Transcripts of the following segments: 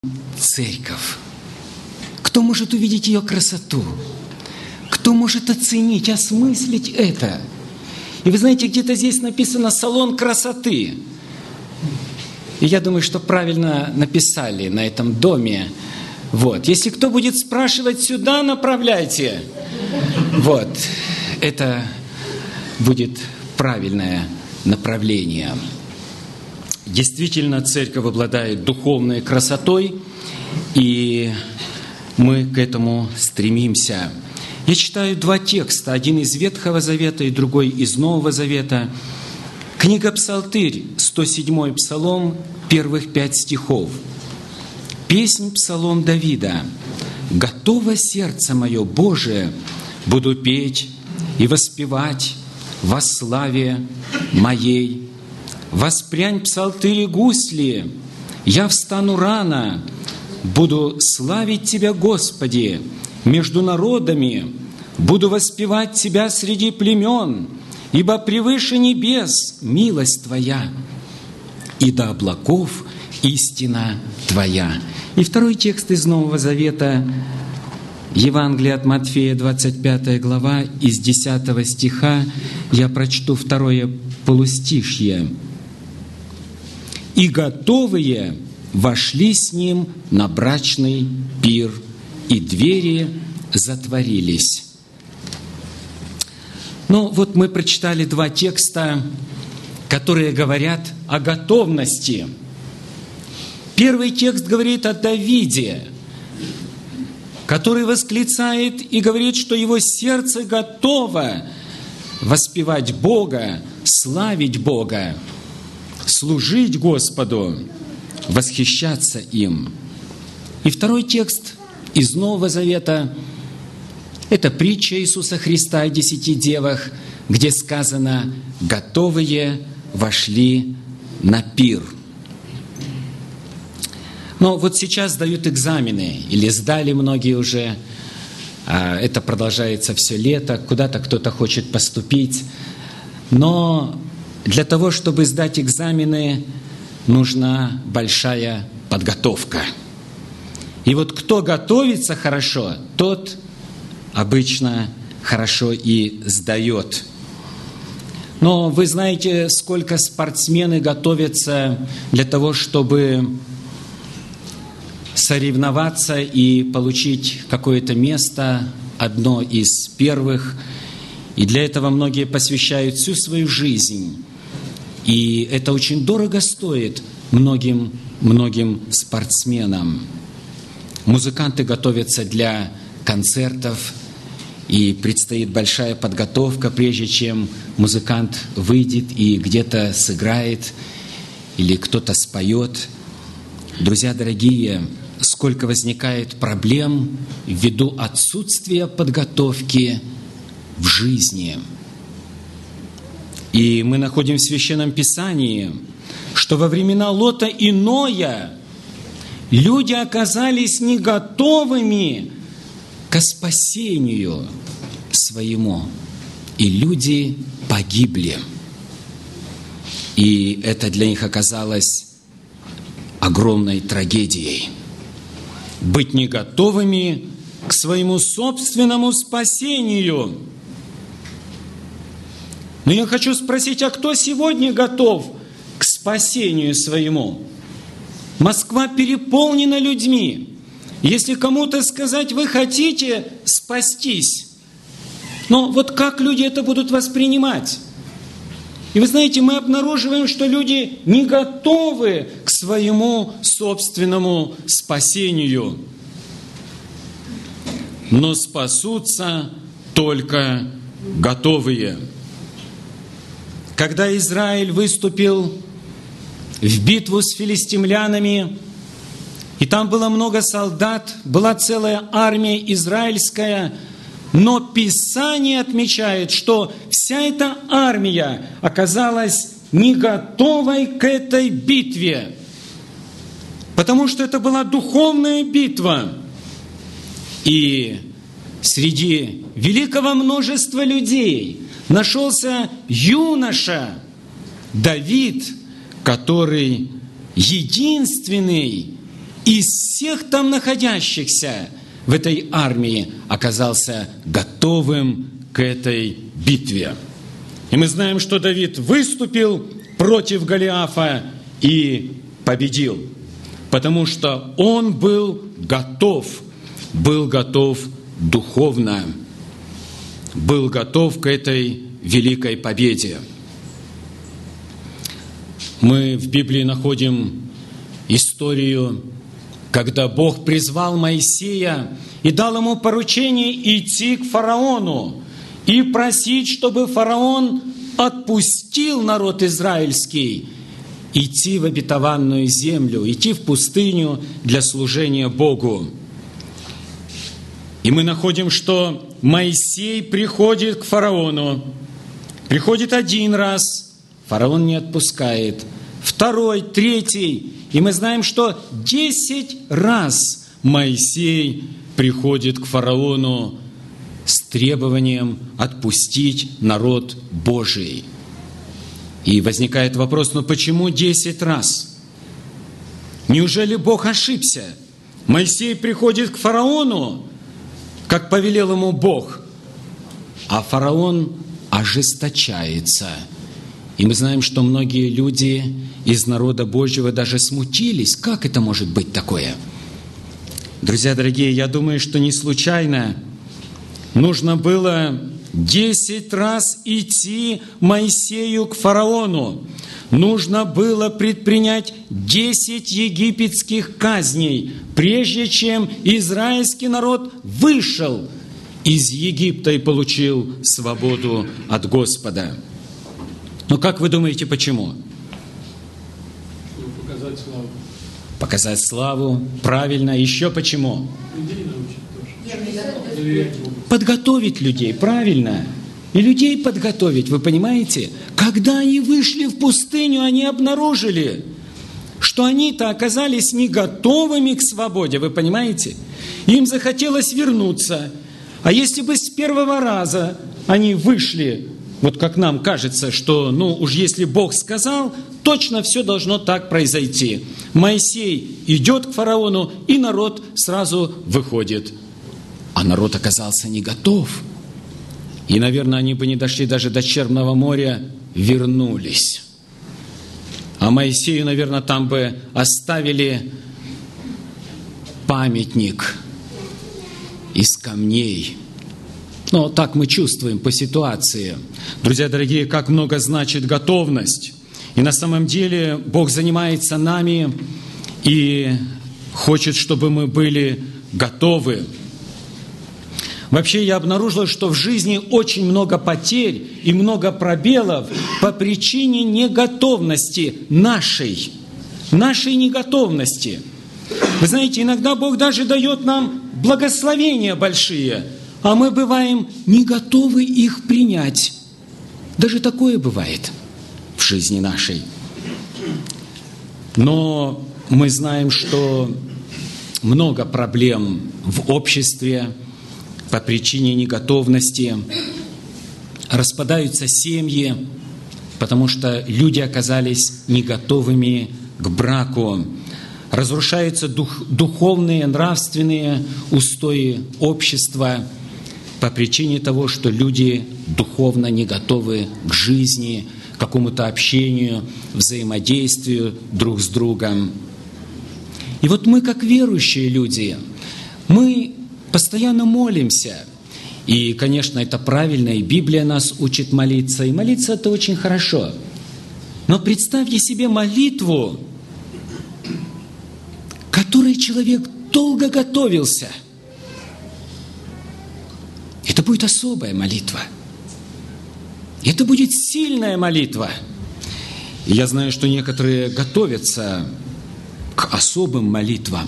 церковь? Кто может увидеть ее красоту? Кто может оценить, осмыслить это? И вы знаете, где-то здесь написано «салон красоты». И я думаю, что правильно написали на этом доме. Вот. Если кто будет спрашивать, сюда направляйте. Вот. Это будет правильное направление. Действительно, церковь обладает духовной красотой, и мы к этому стремимся. Я читаю два текста, один из Ветхого Завета и другой из Нового Завета. Книга Псалтырь, 107-й Псалом, первых 5 стихов. Песнь Псалом Давида. «Готово сердце мое, Боже, буду петь и воспевать во славе моей. Воспрянь псалтыри гусли, я встану рано, буду славить Тебя, Господи, между народами, буду воспевать Тебя среди племен, ибо превыше небес милость Твоя, и до облаков истина Твоя». И второй текст из Нового Завета, Евангелие от Матфея, 25 глава, из 10 стиха, я прочту второе полустишье. «И готовые вошли с ним на брачный пир, и двери затворились». Ну, вот мы прочитали два текста, которые говорят о готовности. Первый текст говорит о Давиде, который восклицает и говорит, что его сердце готово воспевать Бога, славить Бога, служить Господу, восхищаться им. И второй текст из Нового Завета – это притча Иисуса Христа о 10 девах, где сказано «готовые вошли на пир». Но вот сейчас сдают экзамены, или сдали многие уже, это продолжается все лето, куда-то кто-то хочет поступить. Но для того, чтобы сдать экзамены, нужна большая подготовка. И вот кто готовится хорошо, тот обычно хорошо и сдает. Но вы знаете, сколько спортсмены готовятся для того, чтобы соревноваться и получить какое-то место, одно из первых. И для этого многие посвящают всю свою жизнь. И это очень дорого стоит многим спортсменам. Музыканты готовятся для концертов, и предстоит большая подготовка, прежде чем музыкант выйдет и где-то сыграет, или кто-то споет. Друзья дорогие, сколько возникает проблем ввиду отсутствия подготовки в жизни. И мы находим в Священном Писании, что во времена Лота и Ноя люди оказались не готовыми к спасению своему, и люди погибли. И это для них оказалось огромной трагедией. Быть не готовыми к своему собственному спасению. Но я хочу спросить, а кто сегодня готов к спасению своему? Москва переполнена людьми. Если кому-то сказать, вы хотите спастись, но вот как люди это будут воспринимать? И вы знаете, мы обнаруживаем, что люди не готовы к своему собственному спасению. Но спасутся только готовые. Когда Израиль выступил в битву с филистимлянами, и там было много солдат, была целая армия израильская, но Писание отмечает, что вся эта армия оказалась не готовой к этой битве, потому что это была духовная битва. И среди великого множества людей нашелся юноша Давид, который единственный из всех там находящихся в этой армии оказался готовым к этой битве. И мы знаем, что Давид выступил против Голиафа и победил, потому что он был готов духовно, был готов к этой великой победе. Мы в Библии находим историю, когда Бог призвал Моисея и дал ему поручение идти к фараону и просить, чтобы фараон отпустил народ израильский идти в обетованную землю, идти в пустыню для служения Богу. И мы находим, что Моисей приходит к фараону, приходит один раз, фараон не отпускает, второй, третий, и мы знаем, что 10 раз Моисей приходит к фараону с требованием отпустить народ Божий. И возникает вопрос, но почему 10 раз? Неужели Бог ошибся? Моисей приходит к фараону, как повелел ему Бог, а фараон ожесточается. И мы знаем, что многие люди из народа Божьего даже смутились. Как это может быть такое? Друзья дорогие, я думаю, что не случайно нужно было 10 раз идти Моисею к фараону. Нужно было предпринять 10 египетских казней, прежде чем израильский народ вышел из Египта и получил свободу от Господа. Но как вы думаете, почему? Чтобы показать славу. Показать славу, правильно. Еще почему? Людей научить тоже. Подготовить людей, правильно. И людей подготовить, вы понимаете? Когда они вышли в пустыню, они обнаружили, что они-то оказались не готовыми к свободе, вы понимаете? Им захотелось вернуться. А если бы с первого раза они вышли, вот как нам кажется, что, уж если Бог сказал, точно все должно так произойти. Моисей идет к фараону, и народ сразу выходит. А народ оказался не готов. И, наверное, они бы не дошли даже до Черного моря, вернулись. А Моисею, наверное, там бы оставили памятник из камней. Но так мы чувствуем по ситуации. Друзья дорогие, как много значит готовность. И на самом деле Бог занимается нами и хочет, чтобы мы были готовы. Вообще я обнаружил, что в жизни очень много потерь и много пробелов по причине неготовности нашей неготовности. Вы знаете, иногда Бог даже дает нам благословения большие, а мы бываем не готовы их принять. Даже такое бывает в жизни нашей. Но мы знаем, что много проблем в обществе по причине неготовности. Распадаются семьи, потому что люди оказались не готовыми к браку. Разрушаются духовные, нравственные устои общества по причине того, что люди духовно не готовы к жизни, к какому-то общению, взаимодействию друг с другом. И вот мы, как верующие люди, мы постоянно молимся. И, конечно, это правильно, и Библия нас учит молиться. И молиться – это очень хорошо. Но представьте себе молитву, к которой человек долго готовился. Это будет особая молитва. Это будет сильная молитва. И я знаю, что некоторые готовятся к особым молитвам.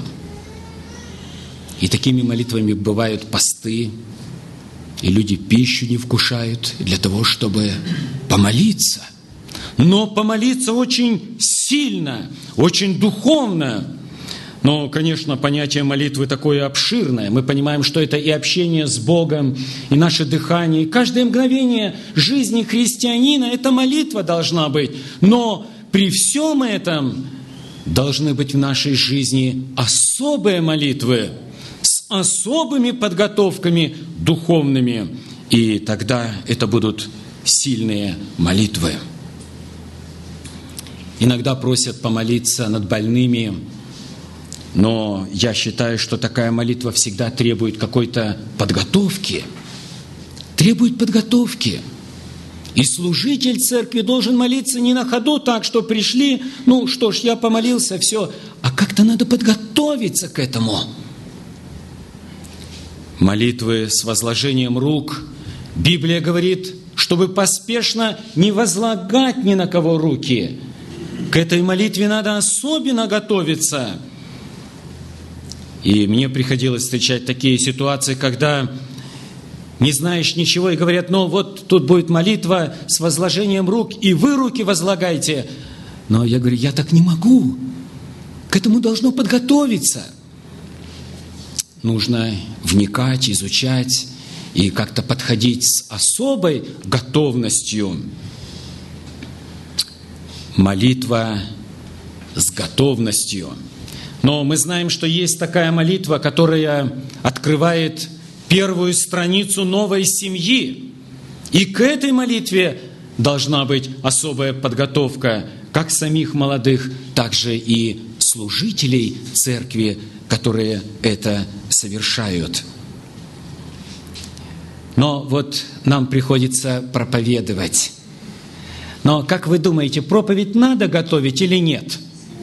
И такими молитвами бывают посты, и люди пищу не вкушают для того, чтобы помолиться. Но помолиться очень сильно, очень духовно. Но, конечно, понятие молитвы такое обширное. Мы понимаем, что это и общение с Богом, и наше дыхание, и каждое мгновение жизни христианина – это молитва должна быть. Но при всем этом должны быть в нашей жизни особые молитвы с особыми подготовками духовными. И тогда это будут сильные молитвы. Иногда просят помолиться над больными, но я считаю, что такая молитва всегда требует какой-то подготовки. Требует подготовки. И служитель церкви должен молиться не на ходу так, что пришли, ну что ж, я помолился, все. А как-то надо подготовиться к этому. Молитвы с возложением рук. Библия говорит, чтобы поспешно не возлагать ни на кого руки. К этой молитве надо особенно готовиться. И мне приходилось встречать такие ситуации, когда не знаешь ничего, и говорят, ну вот тут будет молитва с возложением рук, и вы руки возлагайте. Но я говорю, я так не могу. К этому должно подготовиться. Нужно вникать, изучать и как-то подходить с особой готовностью. Молитва с готовностью. Но мы знаем, что есть такая молитва, которая открывает первую страницу новой семьи. И к этой молитве должна быть особая подготовка как самих молодых, так же и служителей церкви, которые это совершают. Но вот нам приходится проповедовать. Но как вы думаете, проповедь надо готовить или нет?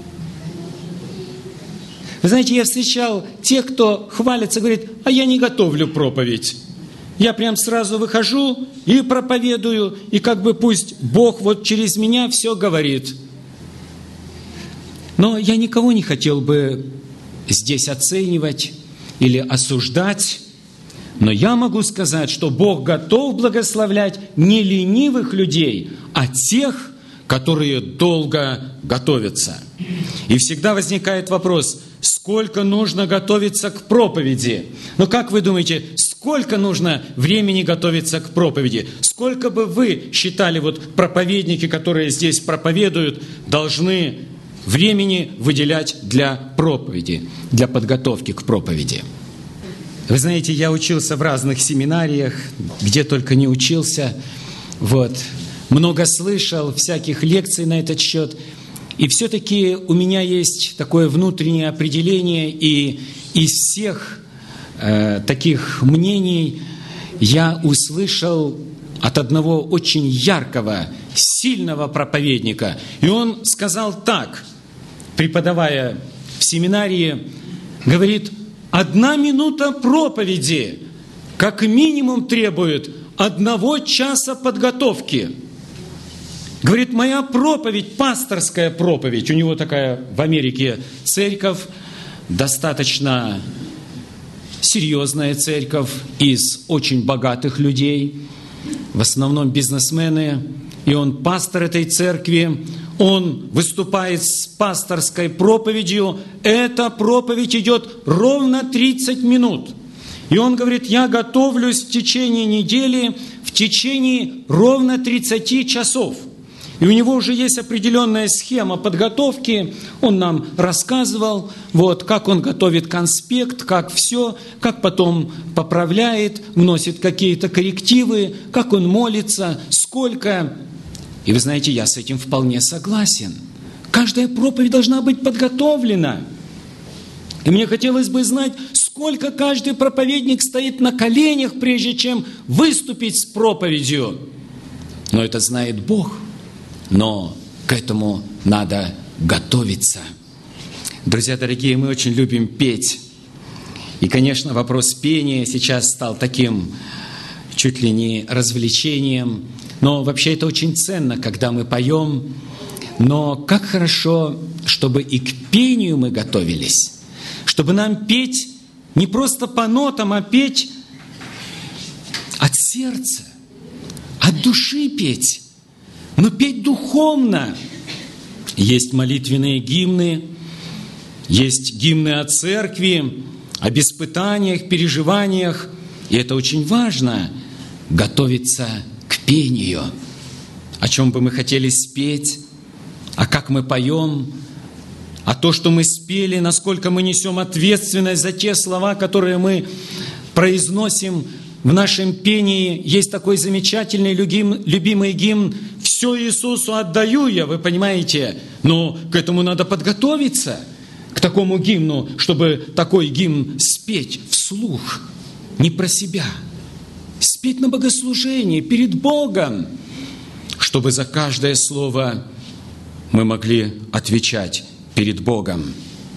Вы знаете, я встречал тех, кто хвалится, говорит, а я не готовлю проповедь. Я прям сразу выхожу и проповедую, и как бы пусть Бог вот через меня все говорит. Но я никого не хотел бы здесь оценивать или осуждать, но я могу сказать, что Бог готов благословлять не ленивых людей, а тех, которые долго готовятся. И всегда возникает вопрос, сколько нужно готовиться к проповеди? Ну, как вы думаете, сколько нужно времени готовиться к проповеди? Сколько бы вы считали, вот проповедники, которые здесь проповедуют, должны времени выделять для проповеди, для подготовки к проповеди? Вы знаете, я учился в разных семинариях, где только не учился. Вот. Много слышал всяких лекций на этот счет. И все-таки у меня есть такое внутреннее определение, и из всех таких мнений я услышал от одного очень яркого, сильного проповедника. И он сказал так, преподавая в семинарии, говорит, 1 минута проповеди как минимум требует 1 часа подготовки. Говорит, моя проповедь, пасторская проповедь, у него такая в Америке церковь, достаточно серьезная церковь из очень богатых людей, в основном бизнесмены, и он пастор этой церкви, он выступает с пасторской проповедью, эта проповедь идет ровно 30 минут. И он говорит, я готовлюсь в течение недели, в течение ровно 30 часов. И у него уже есть определенная схема подготовки. Он нам рассказывал, вот, как он готовит конспект, как все, как потом поправляет, вносит какие-то коррективы, как он молится, сколько. И вы знаете, я с этим вполне согласен. Каждая проповедь должна быть подготовлена. И мне хотелось бы знать, сколько каждый проповедник стоит на коленях, прежде чем выступить с проповедью. Но это знает Бог. Но к этому надо готовиться. Друзья дорогие, мы очень любим петь. И, конечно, вопрос пения сейчас стал таким чуть ли не развлечением. Но вообще это очень ценно, когда мы поем. Но как хорошо, чтобы и к пению мы готовились. Чтобы нам петь не просто по нотам, а петь от сердца, от души петь. Но петь духовно. Есть молитвенные гимны, есть гимны о церкви, об испытаниях, переживаниях. И это очень важно, готовиться к пению. О чем бы мы хотели спеть, а как мы поем, А то, что мы спели, насколько мы несем ответственность за те слова, которые мы произносим в нашем пении. Есть такой замечательный, любимый гимн «Все Иисусу отдаю я», вы понимаете? Но к этому надо подготовиться, к такому гимну, чтобы такой гимн спеть вслух, не про себя. Спеть на богослужении перед Богом, чтобы за каждое слово мы могли отвечать перед Богом.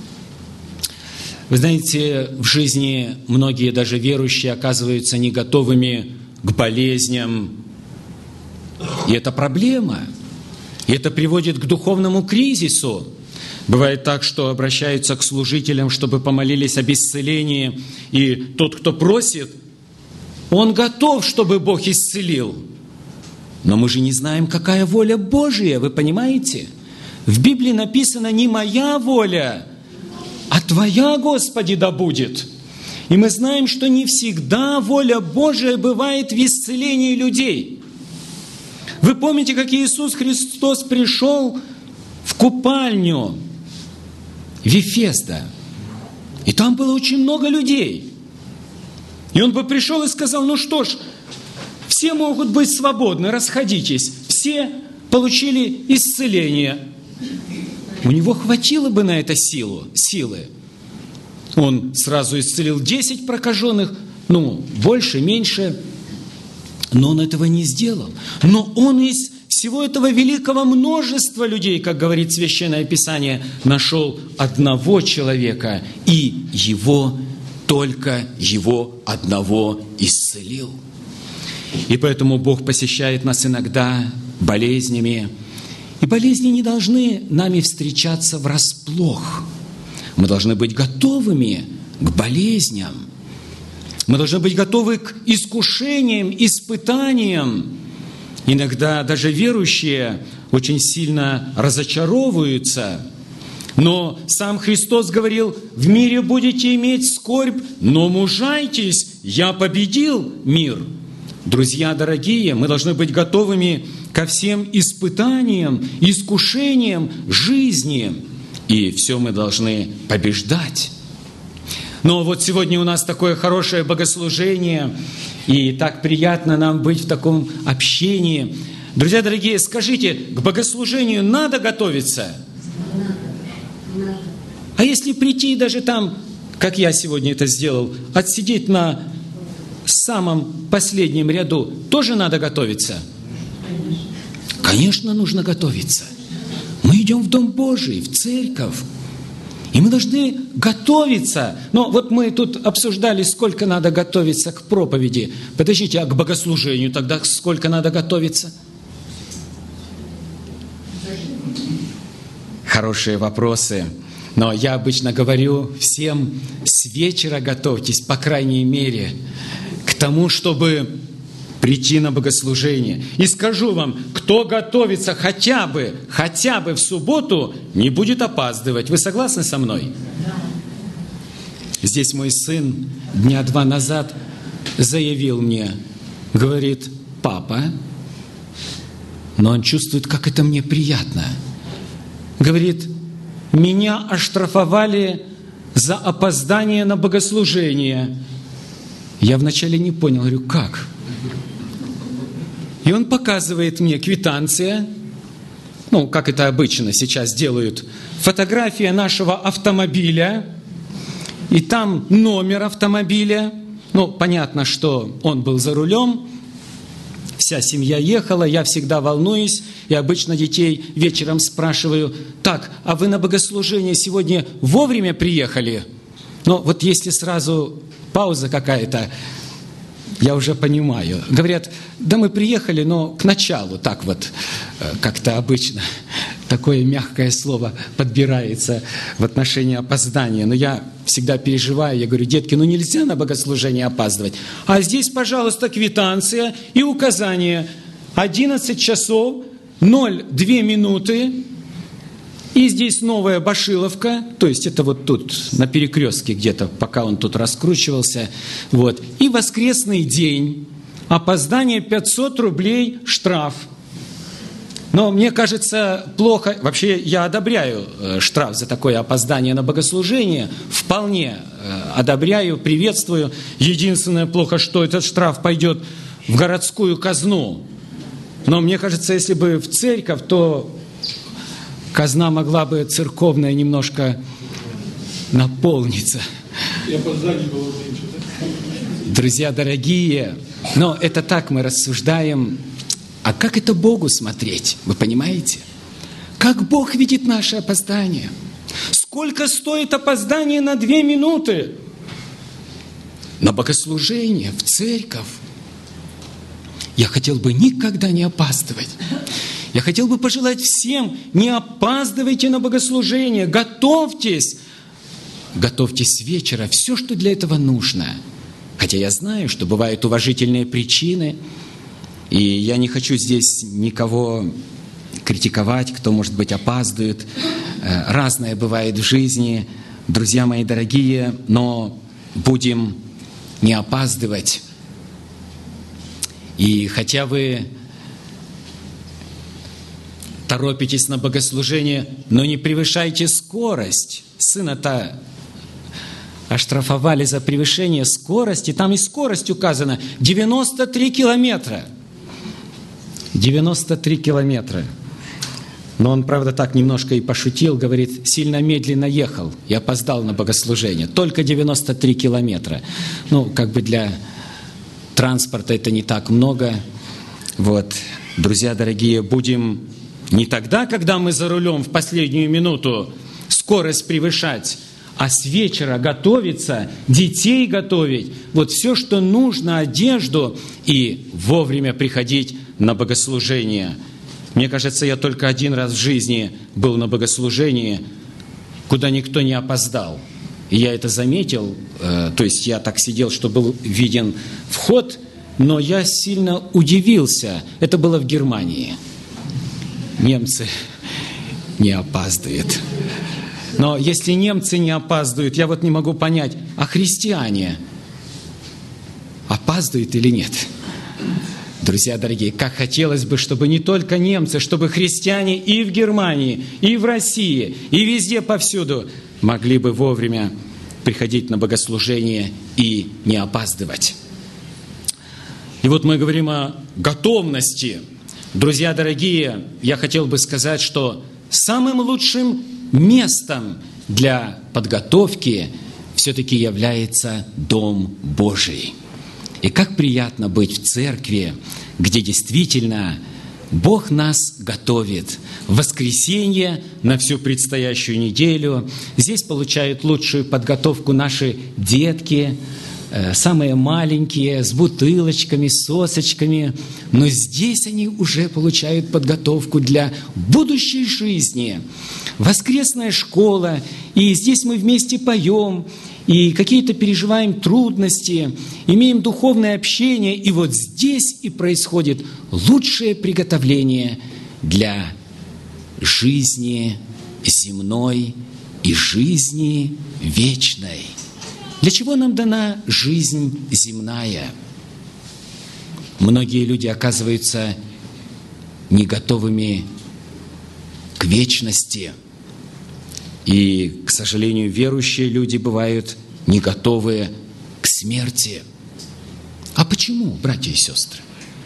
Вы знаете, в жизни многие, даже верующие, оказываются не готовыми к болезням. И это проблема. И это приводит к духовному кризису. Бывает так, что обращаются к служителям, чтобы помолились об исцелении, и тот, кто просит, он готов, чтобы Бог исцелил. Но мы же не знаем, какая воля Божия, вы понимаете? В Библии написано «не моя воля», а Твоя, Господи, да будет. И мы знаем, что не всегда воля Божия бывает в исцелении людей. Вы помните, как Иисус Христос пришел в купальню Вифезда, и там было очень много людей. И Он бы пришел и сказал: ну что ж, все могут быть свободны, расходитесь. Все получили исцеление. У него хватило бы на это силы. Он сразу исцелил 10 прокаженных, больше, меньше. Но он этого не сделал. Но он из всего этого великого множества людей, как говорит Священное Писание, нашел одного человека, и только его одного исцелил. И поэтому Бог посещает нас иногда болезнями. И болезни не должны нами встречаться врасплох. Мы должны быть готовыми к болезням. Мы должны быть готовы к искушениям, испытаниям. Иногда даже верующие очень сильно разочаровываются. Но сам Христос говорил: в мире будете иметь скорбь, но мужайтесь, я победил мир. Друзья дорогие, мы должны быть готовыми ко всем испытаниям, искушениям жизни. И все мы должны побеждать. Но вот сегодня у нас такое хорошее богослужение, и так приятно нам быть в таком общении. Друзья дорогие, скажите, к богослужению надо готовиться? А если прийти даже там, как я сегодня это сделал, отсидеть на самом последнем ряду, тоже надо готовиться? Конечно, нужно готовиться. Мы идем в Дом Божий, в церковь. И мы должны готовиться. Но вот мы тут обсуждали, сколько надо готовиться к проповеди. Подождите, а к богослужению тогда сколько надо готовиться? Хорошие вопросы. Но я обычно говорю всем: с вечера готовьтесь, по крайней мере, к тому, чтобы прийти на богослужение. И скажу вам, кто готовится хотя бы в субботу, не будет опаздывать. Вы согласны со мной? Здесь мой сын 2 дня назад заявил мне, говорит: папа, но он чувствует, как это мне приятно. Говорит: меня оштрафовали за опоздание на богослужение. Я вначале не понял, говорю: как? И он показывает мне квитанция, как это обычно сейчас делают, фотография нашего автомобиля, и там номер автомобиля. Понятно, что он был за рулем, вся семья ехала, я всегда волнуюсь, и обычно детей вечером спрашиваю: так, а вы на богослужение сегодня вовремя приехали? Вот если сразу пауза какая-то, я уже понимаю. Говорят: да мы приехали, но к началу, так вот, как-то обычно такое мягкое слово подбирается в отношении опоздания. Но я всегда переживаю, я говорю: детки, нельзя на богослужение опаздывать. А здесь, пожалуйста, квитанция и указание: 11 часов 02 минуты. И здесь Новая Башиловка, то есть это вот тут, на перекрестке где-то, пока он тут раскручивался. И воскресный день, опоздание 500 рублей штраф. Но мне кажется, плохо... Вообще, я одобряю штраф за такое опоздание на богослужение. Вполне одобряю, приветствую. Единственное, плохо, что этот штраф пойдет в городскую казну. Но мне кажется, если бы в церковь, то казна могла бы церковная немножко наполниться. И опозданий было меньше, да? Друзья дорогие, но это так мы рассуждаем. А как это Богу смотреть? Вы понимаете? Как Бог видит наше опоздание? Сколько стоит опоздание на 2 минуты? На богослужение, в церковь. Я хотел бы никогда не опаздывать. Я хотел бы пожелать всем, не опаздывайте на богослужение, готовьтесь. Готовьтесь с вечера, все, что для этого нужно. Хотя я знаю, что бывают уважительные причины, и я не хочу здесь никого критиковать, кто, может быть, опаздывает. Разное бывает в жизни, друзья мои дорогие, но будем не опаздывать. И хотя вы торопитесь на богослужение, но не превышайте скорость. Сына-то оштрафовали за превышение скорости. Там и скорость указана 93 километра. 93 километра. Но он, правда, так немножко и пошутил, говорит, сильно медленно ехал и опоздал на богослужение. Только 93 километра. Ну, как бы для транспорта это не так много. Вот, друзья дорогие, будем не тогда, когда мы за рулем в последнюю минуту скорость превышать, а с вечера готовиться, детей готовить, вот все, что нужно, одежду, и вовремя приходить на богослужение. Мне кажется, я только один раз в жизни был на богослужении, куда никто не опоздал. И я это заметил, то есть я так сидел, что был виден вход, но я сильно удивился. Это было в Германии. Немцы не опаздывают. Но если немцы не опаздывают, я вот не могу понять, а христиане опаздывают или нет? Друзья дорогие, как хотелось бы, чтобы не только немцы, чтобы христиане и в Германии, и в России, и везде повсюду могли бы вовремя приходить на богослужение и не опаздывать. И вот мы говорим о готовности. Друзья дорогие, я хотел бы сказать, что самым лучшим местом для подготовки все-таки является Дом Божий. И как приятно быть в церкви, где действительно Бог нас готовит. В воскресенье на всю предстоящую неделю. Здесь получают лучшую подготовку наши детки, самые маленькие, с бутылочками, с сосочками. Но здесь они уже получают подготовку для будущей жизни. Воскресная школа, и здесь мы вместе поем, и какие-то переживаем трудности, имеем духовное общение, и вот здесь и происходит лучшее приготовление для жизни земной и жизни вечной. Для чего нам дана жизнь земная? Многие люди оказываются не готовыми к вечности. И, к сожалению, верующие люди бывают не готовы к смерти. А почему, братья и сестры?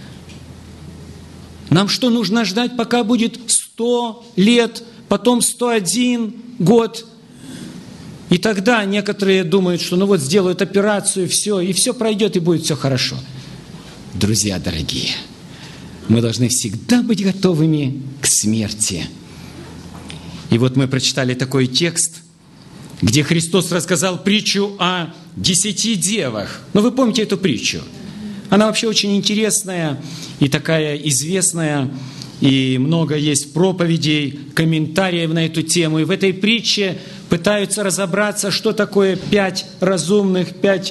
Нам что, нужно ждать, пока будет 100 лет, потом 101 год? И тогда некоторые думают, что ну вот сделают операцию, и все пройдет, и будет все хорошо. Друзья дорогие, мы должны всегда быть готовыми к смерти. И вот мы прочитали такой текст, где Христос рассказал притчу о 10 девах. Ну, вы помните эту притчу? Она вообще очень интересная и такая известная, и много есть проповедей, комментариев на эту тему. И в этой притче пытаются разобраться, что такое 5 разумных, 5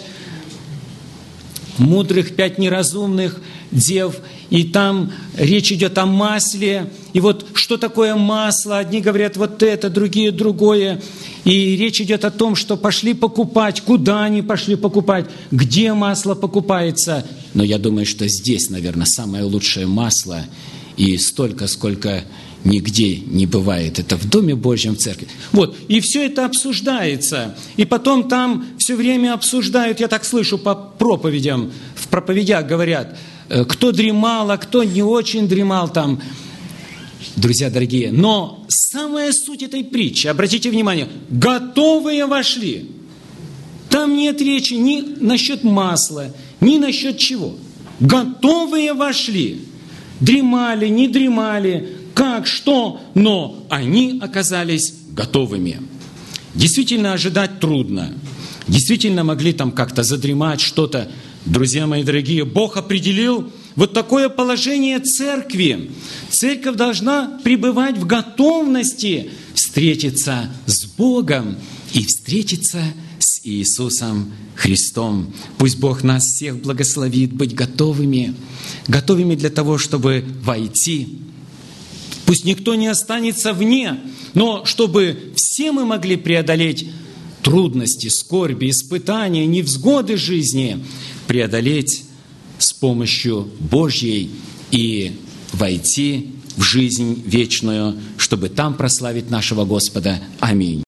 мудрых, 5 неразумных дев. И там речь идет о масле. И вот что такое масло? Одни говорят вот это, другие другое. И речь идет о том, что пошли покупать. Куда они пошли покупать? Где масло покупается? Но я думаю, что здесь, наверное, самое лучшее масло. и столько, сколько нигде не бывает. Это в Доме Божьем, в церкви. Вот, и все это обсуждается. И потом там все время обсуждают, я так слышу по проповедям, в проповедях говорят, кто дремал, а кто не очень дремал там. Друзья дорогие, но самая суть этой притчи, обратите внимание, готовые вошли. Там нет речи ни насчет масла, ни насчет чего. Готовые вошли. Дремали, не дремали, как, что, но они оказались готовыми. Действительно ожидать трудно. Действительно могли там как-то задремать что-то. Друзья мои дорогие, Бог определил вот такое положение церкви. Церковь должна пребывать в готовности встретиться с Богом и встретиться с Иисусом Христом. Пусть Бог нас всех благословит быть готовыми для того, чтобы войти. Пусть никто не останется вне, но чтобы все мы могли преодолеть трудности, скорби, испытания, невзгоды жизни, преодолеть с помощью Божьей и войти в жизнь вечную, чтобы там прославить нашего Господа. Аминь.